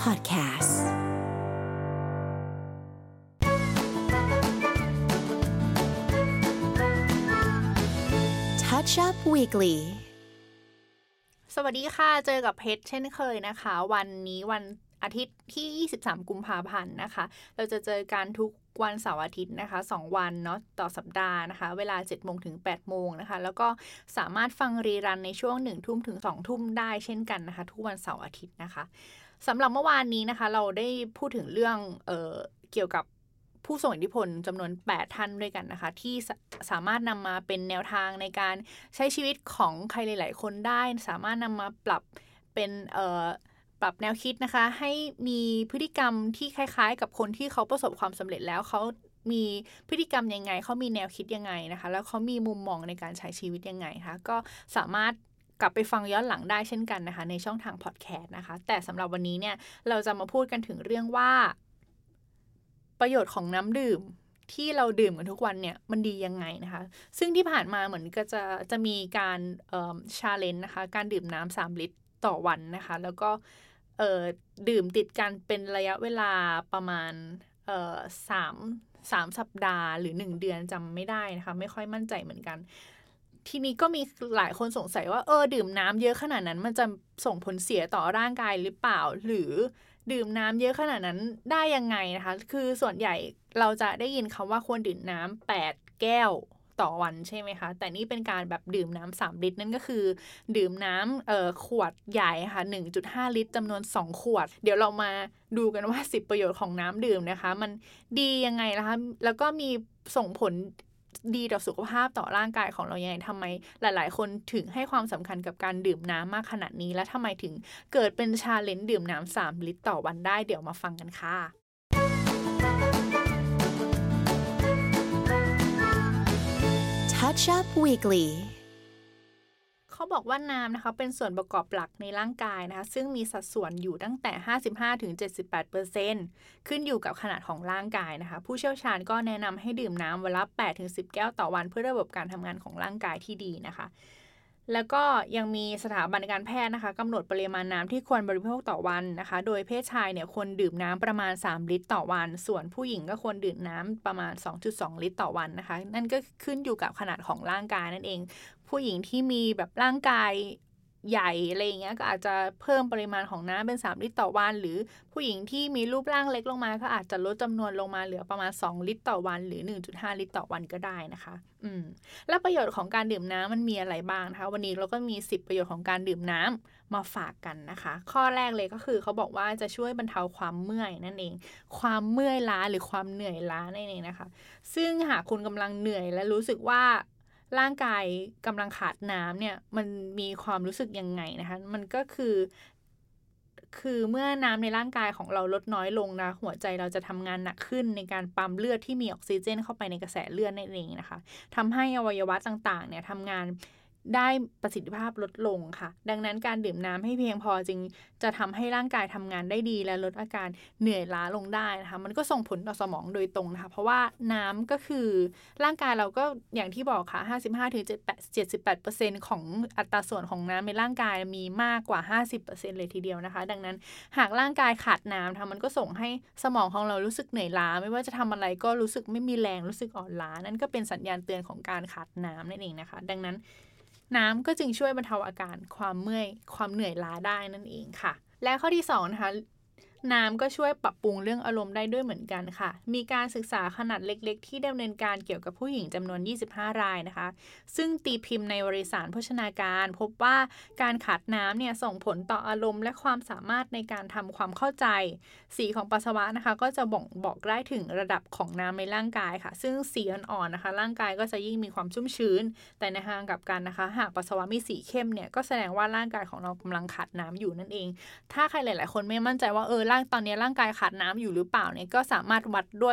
Podcast Touch Up Weekly สวัสดีค่ะเจอกับเพชรเช่นเคยนะคะวันนี้วันอาทิตย์ที่23กุมภาพันธ์นะคะเราจะเจอกันทุกวันเสาร์อาทิตย์นะคะ2วันเนาะต่อสัปดาห์นะคะเวลา 7:00 นถึง 8:00 นนะคะแล้วก็สามารถฟังรีรันในช่วง 1 ทุ่มถึง 2 ทุ่มได้เช่นกันนะคะทุกวันเสาร์อาทิตย์นะคะสำหรับเมื่อวานนี้นะคะเราได้พูดถึงเรื่องเกี่ยวกับผู้ทรงอิทธิพลจำนวน8ท่านด้วยกันนะคะที่สามารถนำมาเป็นแนวทางในการใช้ชีวิตของใครหลายๆคนได้สามารถนำมาปรับเป็นปรับแนวคิดนะคะให้มีพฤติกรรมที่คล้ายๆกับคนที่เขาประสบความสำเร็จแล้วเขามีพฤติกรรมยังไงเขามีแนวคิดยังไงนะคะแล้วเขามีมุมมองในการใช้ชีวิตยังไงคะก็สามารถกลับไปฟังย้อนหลังได้เช่นกันนะคะในช่องทางพอดแคสต์นะคะแต่สำหรับวันนี้เนี่ยเราจะมาพูดกันถึงเรื่องว่าประโยชน์ของน้ำดื่มที่เราดื่มกันทุกวันเนี่ยมันดียังไงนะคะซึ่งที่ผ่านมาเหมือนก็จะมีการchallenge นะคะการดื่มน้ำ3 ลิตรต่อวันนะคะแล้วก็ดื่มติดกันเป็นระยะเวลาประมาณ3 สัปดาห์หรือ1 เดือนจำไม่ได้นะคะไม่ค่อยมั่นใจเหมือนกันทีนี้ก็มีหลายคนสงสัยว่าดื่มน้ำเยอะขนาดนั้นมันจะส่งผลเสียต่อร่างกายหรือเปล่าหรือดื่มน้ำเยอะขนาดนั้นได้ยังไงนะคะคือส่วนใหญ่เราจะได้ยินคำว่าควรดื่มน้ำ8 แก้วต่อวันใช่ไหมคะแต่นี่เป็นการแบบดื่มน้ำ3 ลิตรนั่นก็คือดื่มน้ำขวดใหญ่ค่ะ 1.5 ลิตรจำนวน2 ขวดเดี๋ยวเรามาดูกันว่า10 ประโยชน์ของน้ำดื่มนะคะมันดียังไงนะคะแล้วก็มีส่งผลดีต่อสุขภาพต่อร่างกายของเรายังไงทำไมหลายๆคนถึงให้ความสำคัญกับการดื่มน้ำมากขนาดนี้และทำไมถึงเกิดเป็นชาเลนจ์ดื่มน้ำ3 ลิตรต่อวันได้เดี๋ยวมาฟังกันค่ะ Touch Up Weekly เขาบอกว่าน้ำนะคะเป็นส่วนประกอบหลักในร่างกายนะคะซึ่งมีสัดส่วนอยู่ตั้งแต่ 55-78% ขึ้นอยู่กับขนาดของร่างกายนะคะผู้เชี่ยวชาญก็แนะนำให้ดื่มน้ำวันละ 8-10 แก้วต่อวันเพื่อระบบการทำงานของร่างกายที่ดีนะคะแล้วก็ยังมีสถาบันการแพทย์นะคะกำหนดปริมาณน้ำที่ควรบริโภคต่อวันนะคะโดยเพศชายเนี่ยควรดื่มน้ำประมาณ3 ลิตรต่อวันส่วนผู้หญิงก็ควรดื่มน้ำประมาณ 2.2 ลิตรต่อวันนะคะนั่นก็ขึ้นอยู่กับขนาดของร่างกายนั่นเองผู้หญิงที่มีแบบร่างกายใหญ่อะไรอย่างเงี้ยก็อาจจะเพิ่มปริมาณของน้ำเป็น3 ลิตรต่อวันหรือผู้หญิงที่มีรูปร่างเล็กลงมาก็อาจจะลดจำนวนลงมาเหลือประมาณ2 ลิตรต่อวันหรือ 1.5 ลิตรต่อวันก็ได้นะคะแล้วประโยชน์ของการดื่มน้ำมันมีอะไรบ้างนะคะวันนี้เราก็มี10 ประโยชน์ของการดื่มน้ำมาฝากกันนะคะข้อแรกเลยก็คือเขาบอกว่าจะช่วยบรรเทาความเมื่อยนั่นเองความเมื่อยล้าหรือความเหนื่อยล้านั่นเองนะคะซึ่งหากคุณกำลังเหนื่อยและรู้สึกว่าร่างกายกำลังขาดน้ำเนี่ยมันมีความรู้สึกยังไงนะคะมันก็คือเมื่อน้ำในร่างกายของเราลดน้อยลงนะหัวใจเราจะทำงานหนักขึ้นในการปั๊มเลือดที่มีออกซิเจนเข้าไปในกระแสเลือดนั่นเองนะคะทำให้อวัยวะต่างๆเนี่ยทำงานได้ประสิทธิภาพลดลงค่ะดังนั้นการดื่มน้ำให้เพียงพอจึงจะทำให้ร่างกายทำงานได้ดีและลดอาการเหนื่อยล้าลงได้นะคะมันก็ส่งผลต่อสมองโดยตรงนะคะเพราะว่าน้ำก็คือร่างกายเราก็อย่างที่บอกค่ะ 55-78% ของอัตราส่วนของน้ำในร่างกายมีมากกว่า 50% เลยทีเดียวนะคะดังนั้นหากร่างกายขาดน้ำมันก็ส่งให้สมองของเรารู้สึกเหนื่อยล้าไม่ว่าจะทำอะไรก็รู้สึกไม่มีแรงรู้สึกอ่อนล้านั่นก็เป็นสัญญาณเตือนของการขาดน้ำนั่นเองนะคะดังนั้นน้ำก็จึงช่วยบรรเทาอาการความเมื่อยความเหนื่อยล้าได้นั่นเองค่ะและข้อที่2นะคะน้ำก็ช่วยปรับปรุงเรื่องอารมณ์ได้ด้วยเหมือนกันค่ะมีการศึกษาขนาดเล็กๆที่ดำเนินการเกี่ยวกับผู้หญิงจำนวน25 รายนะคะซึ่งตีพิมพ์ในวารสารโภชนาการพบว่าการขาดน้ำเนี่ยส่งผลต่ออารมณ์และความสามารถในการทำความเข้าใจสีของปัสสาวะนะคะก็จะบอกได้ถึงระดับของน้ำในร่างกายค่ะซึ่งสีอ่อนๆนะคะร่างกายก็จะยิ่งมีความชุ่มชื้นแต่ในทางกลับกันนะคะหากปัสสาวะมีสีเข้มเนี่ยก็แสดงว่าร่างกายของเรากำลังขาดน้ำอยู่นั่นเองถ้าใครหลายๆคนไม่มั่นใจว่าตอนนี้ร่างกายขาดน้ำอยู่หรือเปล่าเนี่ยก็สามารถวัดด้วย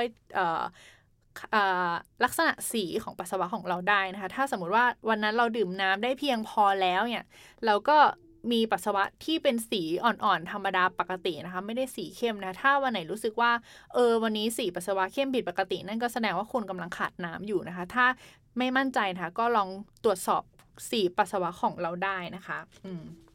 ลักษณะสีของปัสสาวะของเราได้นะคะถ้าสมมติว่าวันนั้นเราดื่มน้ำได้เพียงพอแล้วเนี่ยเราก็มีปัสสาวะที่เป็นสีอ่อนๆธรรมดาปกตินะคะไม่ได้สีเข้มนะถ้าวันไหนรู้สึกว่าวันนี้สีปัสสาวะเข้มผิดปกตินั่นก็แสดงว่าคุณกำลังขาดน้ำอยู่นะคะถ้าไม่มั่นใจนะคะก็ลองตรวจสอบสีปัสสาวะของเราได้นะคะ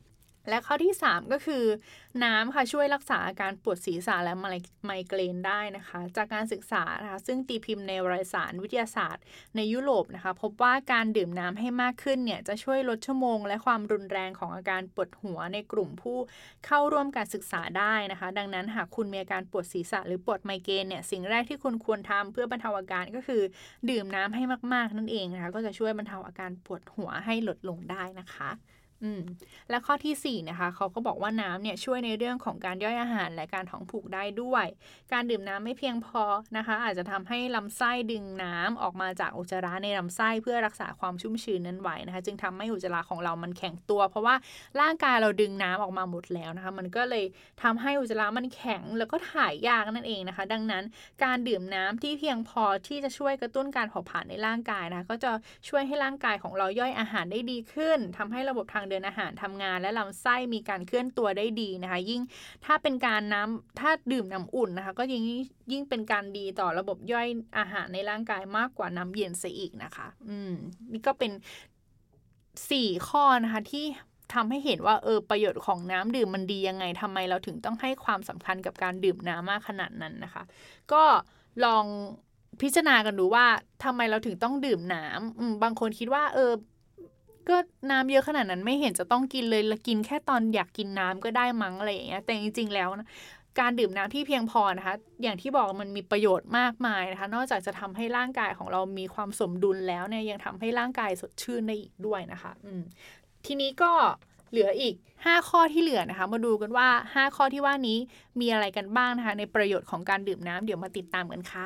และข้อที่3ก็คือน้ำค่ะช่วยรักษาอาการปวดศีรษะและไมเกรนได้นะคะจากการศึกษานะคะซึ่งตีพิมพ์ในวารสารวิทยาศาสตร์ในยุโรปนะคะพบว่าการดื่มน้ำให้มากขึ้นเนี่ยจะช่วยลดชั่วโมงและความรุนแรงของอาการปวดหัวในกลุ่มผู้เข้าร่วมการศึกษาได้นะคะดังนั้นหากคุณมีอาการปวดศีรษะหรือปวดไมเกรนเนี่ยสิ่งแรกที่คุณควรทำเพื่อบรรเทาอาการก็คือดื่มน้ำให้มากๆนั่นเองนะคะก็จะช่วยบรรเทาอาการปวดหัวให้ลดลงได้นะคะและข้อที่4นะคะเขาก็บอกว่าน้ำเนี่ยช่วยในเรื่องของการย่อยอาหารและการท้องผูกได้ด้วยการดื่มน้ำไม่เพียงพอนะคะอาจจะทำให้ลำไส้ดึงน้ำออกมาจากอุจจาระในลำไส้เพื่อรักษาความชุ่มชื้นนั้นไว้นะคะจึงทำให้อุจจาระของเรามันแข็งตัวเพราะว่าร่างกายเราดึงน้ำออกมาหมดแล้วนะคะมันก็เลยทำให้อุจจาระมันแข็งแล้วก็ถ่ายยากนั่นเองนะคะดังนั้นการดื่มน้ำที่เพียงพอที่จะช่วยกระตุ้นการเผาผลาญในร่างกายนะคะก็จะช่วยให้ร่างกายของเราย่อยอาหารได้ดีขึ้นทำให้ระบบทางเดินอาหารทำงานและลำไส้มีการเคลื่อนตัวได้ดีนะคะยิ่งถ้าเป็นการถ้าดื่มน้ำอุ่นนะคะก็ยิ่งเป็นการดีต่อระบบย่อยอาหารในร่างกายมากกว่าน้ำเย็นซะอีกนะคะนี่ก็เป็น4ข้อนะคะที่ทำให้เห็นว่าประโยชน์ของน้ำดื่มมันดียังไงทำไมเราถึงต้องให้ความสำคัญกับการดื่มน้ำมากขนาดนั้นนะคะก็ลองพิจารณากันดูว่าทำไมเราถึงต้องดื่มน้ำบางคนคิดว่าก็น้ำเยอะขนาดนั้นไม่เห็นจะต้องกินเลยกินแค่ตอนอยากกินน้ำก็ได้มั้งอะไรอย่างเงี้ยแต่จริงๆแล้วนะการดื่มน้ำที่เพียงพอนะคะอย่างที่บอกมันมีประโยชน์มากมายนะคะนอกจากจะทำให้ร่างกายของเรามีความสมดุลแล้วเนี่ยยังทำให้ร่างกายสดชื่นได้อีกด้วยนะคะทีนี้ก็เหลืออีก5ข้อที่เหลือนะคะมาดูกันว่า5ข้อที่ว่านี้มีอะไรกันบ้างนะคะในประโยชน์ของการดื่มน้ำเดี๋ยวมาติดตามกันค่ะ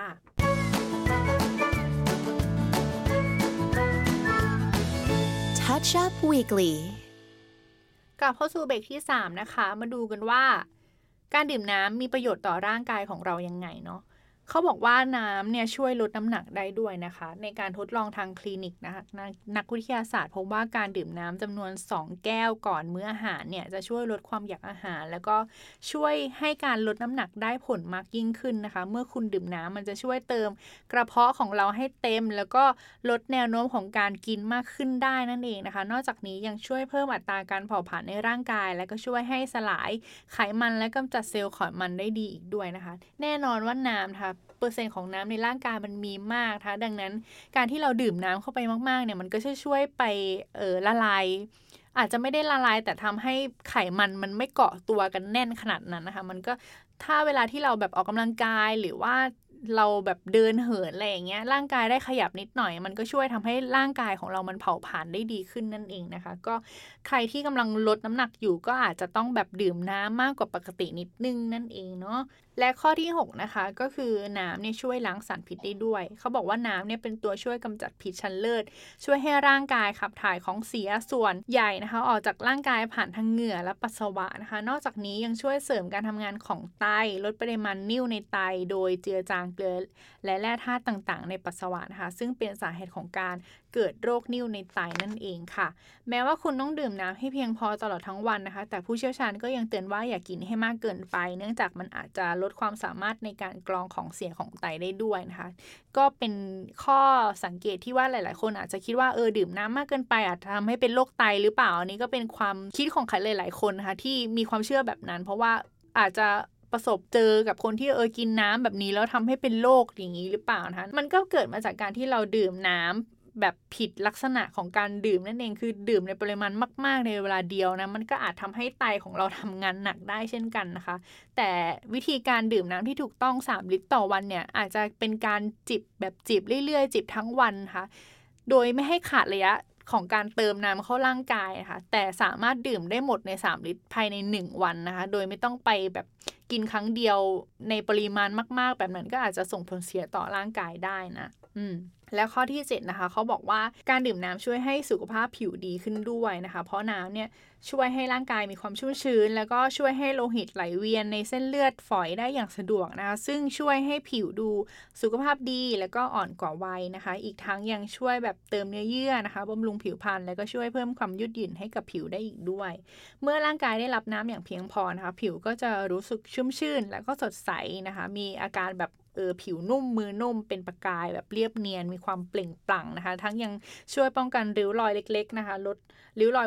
Touch Up Weekly กลับเข้าสู่เบรกที่3นะคะมาดูกันว่าการดื่มน้ำมีประโยชน์ต่อร่างกายของเรายังไงเนาะเขาบอกว่าน้ำเนี่ยช่วยลดน้ำหนักได้ด้วยนะคะในการทดลองทางคลินิกนะคะนักวิทยาศาสตร์พบว่าการดื่มน้ำจำนวน2แก้วก่อนมื้ออาหารเนี่ยจะช่วยลดความอยากอาหารแล้วก็ช่วยให้การลดน้ำหนักได้ผลมากยิ่งขึ้นนะคะเมื่อคุณดื่มน้ำมันจะช่วยเติมกระเพาะของเราให้เต็มแล้วก็ลดแนวโน้มของการกินมากขึ้นได้นั่นเองนะคะนอกจากนี้ยังช่วยเพิ่มอัตราการเผาผลาญในร่างกายและก็ช่วยให้สลายไขมันและกำจัดเซลล์ไขมันได้ดีอีกด้วยนะคะแน่นอนว่าน้ำนะคะเปอร์เซ็นต์ของน้ำในร่างกายมันมีมากนะคะดังนั้นการที่เราดื่มน้ำเข้าไปมากๆเนี่ยมันก็จะช่วยไปละลายอาจจะไม่ได้ละลายแต่ทำให้ไขมันไม่เกาะตัวกันแน่นขนาดนั้นนะคะมันก็ถ้าเวลาที่เราแบบออกกำลังกายหรือว่าเราแบบเดินเหินอะไรอย่างเงี้ยร่างกายได้ขยับนิดหน่อยมันก็ช่วยทำให้ร่างกายของเรามันเผาผลาญได้ดีขึ้นนั่นเองนะคะก็ใครที่กำลังลดน้ำหนักอยู่ก็อาจจะต้องแบบดื่มน้ำมากกว่าปกตินิดนึงนั่นเองเนาะและข้อที่6นะคะก็คือน้ำเนี่ยช่วยล้างสารพิษได้ด้วยเขาบอกว่าน้ำเนี่ยเป็นตัวช่วยกำจัดพิษชั้นเลิศช่วยให้ร่างกายขับถ่ายของเสียส่วนใหญ่นะคะออกจากร่างกายผ่านทางเหงื่อและปัสสาวะนะคะนอกจากนี้ยังช่วยเสริมการทำงานของไตลดปริมาณนิ่วในไตโดยเจือจางเกลือและแร่ธาตุต่างๆในปัสสาวะนะคะซึ่งเป็นสาเหตุของการเกิดโรคนิ่วในไตนั่นเองค่ะแม้ว่าคุณต้องดื่มน้ำให้เพียงพอตลอดทั้งวันนะคะแต่ผู้เชี่ยวชาญก็ยังเตือนว่าอย่ากินให้มากเกินไปเนื่องจากมันอาจจะลดความสามารถในการกรองของเสียของไตได้ด้วยนะคะก็เป็นข้อสังเกตที่ว่าหลายๆคนอาจจะคิดว่าดื่มน้ำมากเกินไปอาจจะทำให้เป็นโรคไตหรือเปล่าอันนี้ก็เป็นความคิดของใครหลายๆคนนะคะที่มีความเชื่อแบบนั้นเพราะว่าอาจจะประสบเจอกับคนที่กินน้ำแบบนี้แล้วทำให้เป็นโรคอย่างนี้หรือเปล่านะคะมันก็เกิดมาจากการที่เราดื่มน้ำแบบผิดลักษณะของการดื่มนั่นเองคือดื่มในปริมาณมากๆในเวลาเดียวนะมันก็อาจทำให้ไตของเราทำงานหนักได้เช่นกันนะคะแต่วิธีการดื่มน้ำที่ถูกต้อง3ลิตรต่อวันเนี่ยอาจจะเป็นการจิบแบบจิบเรื่อยๆจิบทั้งวันค่ะโดยไม่ให้ขาดระยะของการเติมน้ำเข้าร่างกายนะคะแต่สามารถดื่มได้หมดใน3ลิตรภายใน1วันนะคะโดยไม่ต้องไปแบบกินครั้งเดียวในปริมาณมากๆแบบนั้นก็อาจจะส่งผลเสียต่อร่างกายได้นะแล้วข้อที่7นะคะเขาบอกว่าการดื่มน้ำช่วยให้สุขภาพผิวดีขึ้นด้วยนะคะเพราะน้ำเนี่ยช่วยให้ร่างกายมีความชุ่มชื้นแล้วก็ช่วยให้โลหิตไหลเวียนในเส้นเลือดฝอยได้อย่างสะดวกนะคะซึ่งช่วยให้ผิวดูสุขภาพดีแล้วก็อ่อนกว่าวัยนะคะอีกทั้งยังช่วยแบบเติมเนื้อเยื่อนะคะบำรุงผิวพรรณแล้วก็ช่วยเพิ่มความยืดหยุ่นให้กับผิวได้อีกด้วยเมื่อร่างกายได้รับน้ำอย่างเพียงพอนะคะผิวก็จะรู้สึกชุ่มชื่นแล้วก็สดใสนะคะมีอาการแบบผิวนุ่มมือนุ่มเป็นประกายแบบเรียบเนียนมีความเปล่งปลั่งนะคะทั้งยังช่วยป้องกันริ้วรอยเล็กๆนะคะลดริ้วรอยบน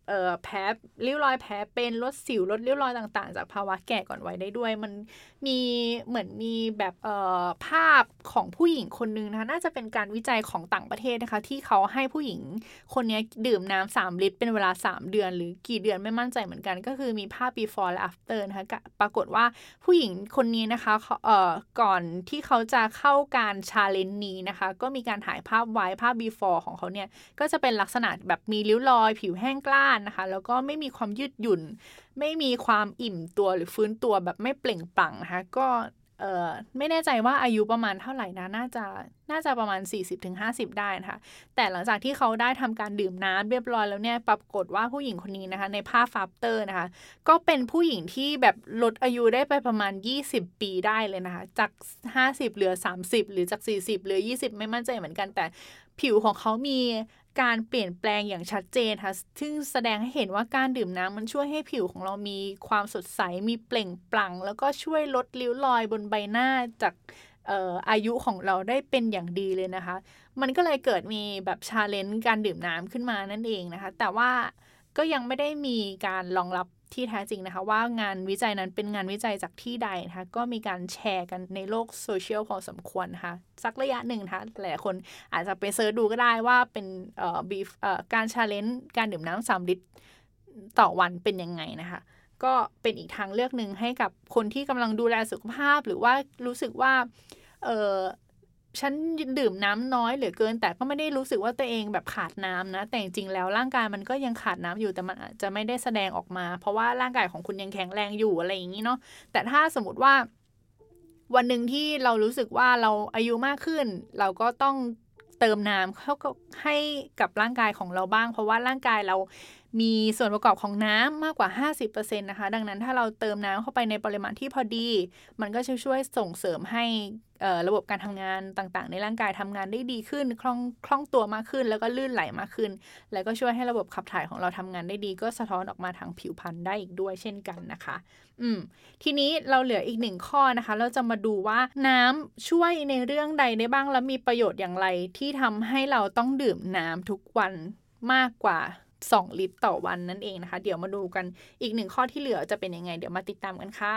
แผลริ้วรอยแผลเป็นลดสิวลดริ้วรอยต่างๆจากภาวะแก่ก่อนวัยได้ด้วยมันมีเหมือนมีแบบภาพของผู้หญิงคนนึงนะคะน่าจะเป็นการวิจัยของต่างประเทศนะคะที่เขาให้ผู้หญิงคนนี้ดื่มน้ำ3 ลิตรเป็นเวลา3 เดือนหรือกี่เดือนไม่มั่นใจเหมือนกันก็คือมีภาพ before และ after นะคะปรากฏว่าผู้หญิงคนนี้นะคะก่อนที่เขาจะเข้าการชาเลนจ์นี้นะคะก็มีการถ่ายภาพไว้ภาพ before ของเขาเนี่ยก็จะเป็นลักษณะแบบมีริ้วรอยผิวแห้งกร้านนะคะแล้วก็ไม่มีความยืดหยุ่นไม่มีความอิ่มตัวหรือฟื้นตัวแบบไม่เปล่งปลั่งนะคะก็ไม่แน่ใจว่าอายุประมาณเท่าไหร่นะน่าจะประมาณ 40-50 ได้นะคะแต่หลังจากที่เขาได้ทำการดื่มน้ำเรียบร้อยแล้วเนี่ยปรากฏว่าผู้หญิงคนนี้นะคะในภาพafterนะคะก็เป็นผู้หญิงที่แบบลดอายุได้ไปประมาณ20 ปีได้เลยนะคะจาก50เหลือ30หรือจาก40เหลือ20ไม่มั่นใจเหมือนกันแต่ผิวของเขามีการเปลี่ยนแปลงอย่างชัดเจนค่ะซึ่งแสดงให้เห็นว่าการดื่มน้ำมันช่วยให้ผิวของเรามีความสดใสมีเปล่งปลั่งแล้วก็ช่วยลดริ้วรอยบนใบหน้าจากอายุของเราได้เป็นอย่างดีเลยนะคะมันก็เลยเกิดมีแบบชาเลนจ์การดื่มน้ำขึ้นมานั่นเองนะคะแต่ว่าก็ยังไม่ได้มีการรองรับที่แท้จริงนะคะว่างานวิจัยนั้นเป็นงานวิจัยจากที่ใดนะคะก็มีการแชร์กันในโลกโซเชียลพอสมควรนะคะสักระยะหนึ่งนะคะหลายคนอาจจะไปเสิร์ชดูก็ได้ว่าเป็นการชาเลนจ์การดื่มน้ำ3 ลิตรต่อวันเป็นยังไงนะคะก็เป็นอีกทางเลือกหนึ่งให้กับคนที่กำลังดูแลสุขภาพหรือว่ารู้สึกว่าฉันดื่มน้ำน้อยเหลือเกินแต่ก็ไม่ได้รู้สึกว่าตัวเองแบบขาดน้ำนะแต่จริงๆแล้วร่างกายมันก็ยังขาดน้ำอยู่แต่มันอาจจะไม่ได้แสดงออกมาเพราะว่าร่างกายของคุณยังแข็งแรงอยู่อะไรอย่างนี้เนาะแต่ถ้าสมมติว่าวันหนึ่งที่เรารู้สึกว่าเราอายุมากขึ้นเราก็ต้องเติมน้ำเข้าให้กับร่างกายของเราบ้างเพราะว่าร่างกายเรามีส่วนประกอบของน้ำมากกว่า 50% นะคะดังนั้นถ้าเราเติมน้ำเข้าไปในปริมาณที่พอดีมันก็จะช่วยส่งเสริมให้ระบบการทำงานต่างๆในร่างกายทำงานได้ดีขึ้นคล่องตัวมากขึ้นแล้วก็ลื่นไหลมากขึ้นแล้วก็ช่วยให้ระบบขับถ่ายของเราทำงานได้ดีก็สะท้อนออกมาทางผิวพรรณได้อีกด้วยเช่นกันนะคะทีนี้เราเหลืออีก1ข้อนะคะเราจะมาดูว่าน้ำช่วยในเรื่องใดได้บ้างและมีประโยชน์อย่างไรที่ทำให้เราต้องดื่มน้ำทุกวันมากกว่า2 ลิตรต่อวันนั่นเองนะคะเดี๋ยวมาดูกันอีก1ข้อที่เหลือจะเป็นยังไงเดี๋ยวมาติดตามกันค่ะ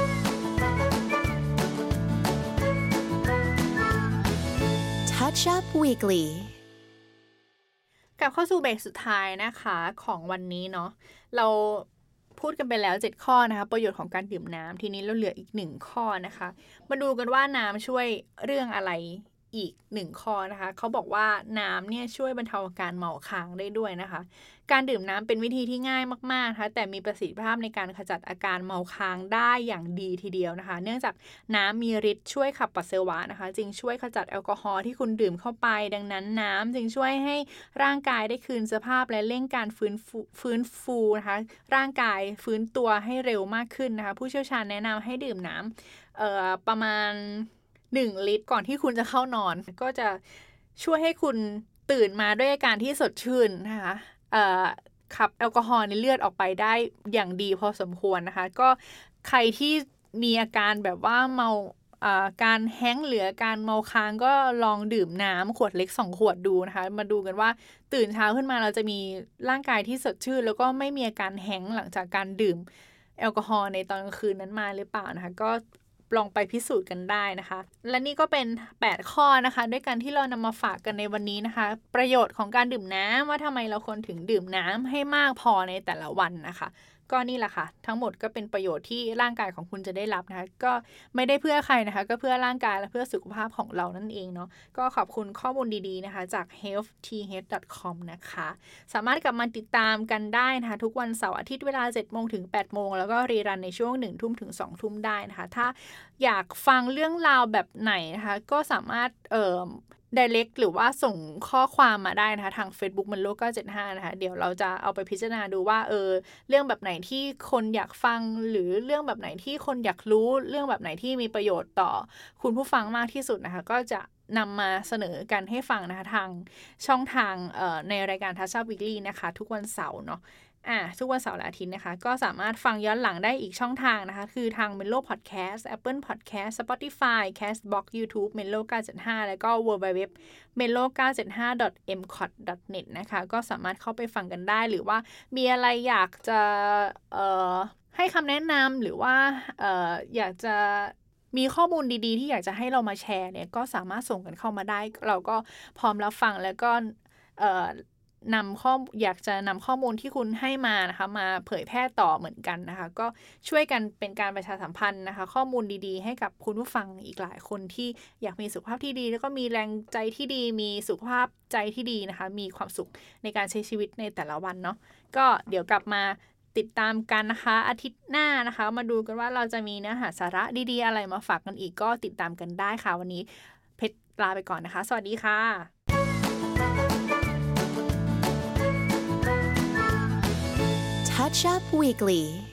Touch Up Weekly กลับเข้าสู่เบรกสุดท้ายนะคะของวันนี้เนาะเราพูดกันไปแล้ว7ข้อนะคะประโยชน์ของการดื่มน้ำทีนี้เราเหลืออีก1ข้อนะคะมาดูกันว่าน้ำช่วยเรื่องอะไรอีก1ข้อนะคะเขาบอกว่าน้ำเนี่ยช่วยบรรเทาอาการเมาค้างได้ด้วยนะคะการดื่มน้ำเป็นวิธีที่ง่ายมากๆนะคะแต่มีประสิทธิภาพในการขจัดอาการเมาค้างได้อย่างดีทีเดียวนะคะเนื่องจากน้ำมีฤทธิ์ช่วยขับปัสสาวะนะคะจึงช่วยขจัดแอลกอฮอล์ที่คุณดื่มเข้าไปดังนั้นน้ำจึงช่วยให้ร่างกายได้คืนสภาพและเร่งการฟื้นฟูนะคะร่างกายฟื้นตัวให้เร็วมากขึ้นนะคะผู้เชี่ยวชาญแนะนำให้ดื่มน้ำประมาณ1 ลิตรก่อนที่คุณจะเข้านอนก็จะช่วยให้คุณตื่นมาด้วยอาการที่สดชื่นนะคะขับแอลกอฮอล์ในเลือดออกไปได้อย่างดีพอสมควรนะคะก็ใครที่มีอาการแบบว่าเมาการแฮ้งหรือการเมาค้างก็ลองดื่มน้ำขวดเล็ก2 ขวดดูนะคะมาดูกันว่าตื่นเช้าขึ้นมาเราจะมีร่างกายที่สดชื่นแล้วก็ไม่มีอาการแฮ้งหลังจากการดื่มแอลกอฮอล์ในตอนกลางคืนนั้นมาหรือเปล่านะคะก็ลองไปพิสูจน์กันได้นะคะและนี่ก็เป็น8ข้อนะคะด้วยกันที่เรานำมาฝากกันในวันนี้นะคะประโยชน์ของการดื่มน้ำว่าทำไมเราควรถึงดื่มน้ำให้มากพอในแต่ละวันนะคะก็นี่แหละค่ะทั้งหมดก็เป็นประโยชน์ที่ร่างกายของคุณจะได้รับนะคะก็ไม่ได้เพื่อใครนะคะก็เพื่อร่างกายและเพื่อสุขภาพของเรานั่นเองเนาะก็ขอบคุณข้อมูลดีๆนะคะจาก healthth.com นะคะสามารถกลับมาติดตามกันได้นะคะทุกวันเสาร์อาทิตย์เวลา 7:00 น. ถึง 8:00 น. แล้วก็รีรันในช่วง 1:00 น. ถึง 2:00 น. ได้นะคะถ้าอยากฟังเรื่องราวแบบไหนนะคะก็สามารถdirect หรือว่าส่งข้อความมาได้นะคะทาง Facebook มันโลก975นะคะเดี๋ยวเราจะเอาไปพิจารณาดูว่าเรื่องแบบไหนที่คนอยากฟังหรือเรื่องแบบไหนที่คนอยากรู้เรื่องแบบไหนที่มีประโยชน์ต่อคุณผู้ฟังมากที่สุดนะคะก็จะนำมาเสนอกันให้ฟังนะคะทางช่องทางในรายการ Touch Up Weekly นะคะทุกวันเสาร์เนาะทุกวันเสาร์และอาทิตย์นะคะก็สามารถฟังย้อนหลังได้อีกช่องทางนะคะคือทาง Melo Podcast Apple Podcast Spotify Castbox YouTube Melo 975แล้วก็ www.melo975.mcot.net นะคะก็สามารถเข้าไปฟังกันได้หรือว่ามีอะไรอยากจะให้คำแนะนำหรือว่าอยากจะมีข้อมูลดีๆที่อยากจะให้เรามาแชร์เนี่ยก็สามารถส่งกันเข้ามาได้เราก็พร้อมรับฟังแล้วก็อยากจะนำข้อมูลที่คุณให้มานะคะมาเผยแพร่ต่อเหมือนกันนะคะก็ช่วยกันเป็นการประชาสัมพันธ์นะคะข้อมูลดีๆให้กับคุณผู้ฟังอีกหลายคนที่อยากมีสุขภาพที่ดีแล้วก็มีแรงใจที่ดีมีสุขภาพใจที่ดีนะคะมีความสุขในการใช้ชีวิตในแต่ละวันเนาะก็เดี๋ยวกลับมาติดตามกันนะคะอาทิตย์หน้านะคะมาดูกันว่าเราจะมีเนื้อหาสาระดีๆอะไรมาฝากกันอีกก็ติดตามกันได้ค่ะวันนี้เพชรลาไปก่อนนะคะสวัสดีค่ะ Touch Up Weekly